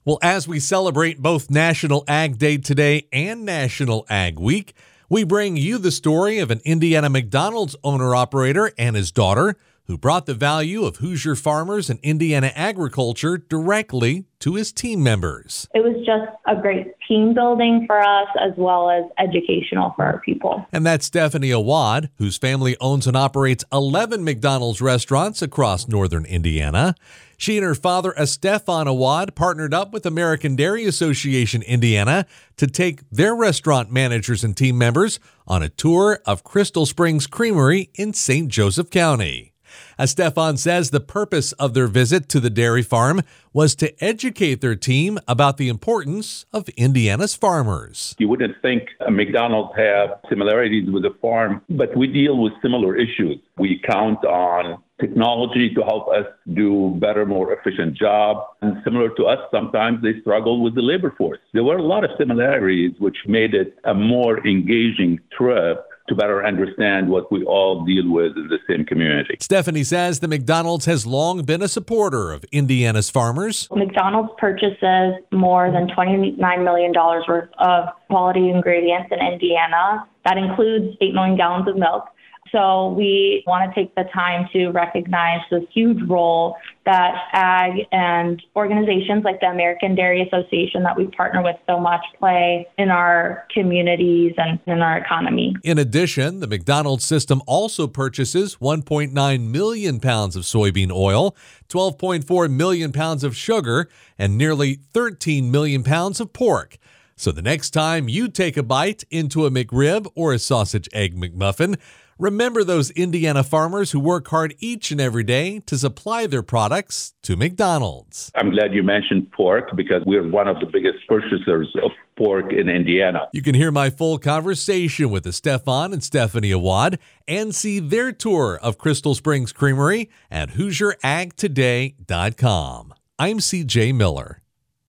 Well, as we celebrate both National Ag Day today and National Ag Week, we bring you the story of an Indiana McDonald's owner-operator and his daughter who brought the value of Hoosier farmers and Indiana agriculture directly to his team members. It was just a great team building for us as well as educational for our people. And that's Stephanie Awad, whose family owns and operates 11 McDonald's restaurants across northern Indiana. She and her father, Estefan Awad, partnered up with American Dairy Association Indiana to take their restaurant managers and team members on a tour of Crystal Springs Creamery in St. Joseph County. Estefan says the purpose of their visit to the dairy farm was to educate their team about the importance of Indiana's farmers. You wouldn't think McDonald's have similarities with the farm, but we deal with similar issues. We count on technology to help us do better, more efficient job. And similar to us, sometimes they struggle with the labor force. There were a lot of similarities, which made it a more engaging trip to better understand what we all deal with in the same community. Stephanie says the McDonald's has long been a supporter of Indiana's farmers. McDonald's purchases more than $29 million worth of quality ingredients in Indiana. That includes 8 million gallons of milk. So we want to take the time to recognize the huge role that ag and organizations like the American Dairy Association that we partner with so much play in our communities and in our economy. In addition, the McDonald's system also purchases 1.9 million pounds of soybean oil, 12.4 million pounds of sugar, and nearly 13 million pounds of pork. So the next time you take a bite into a McRib or a sausage egg McMuffin, remember those Indiana farmers who work hard each and every day to supply their products to McDonald's. I'm glad you mentioned pork because we're one of the biggest purchasers of pork in Indiana. You can hear my full conversation with Estefan and Stephanie Awad and see their tour of Crystal Springs Creamery at HoosierAgToday.com. I'm CJ Miller.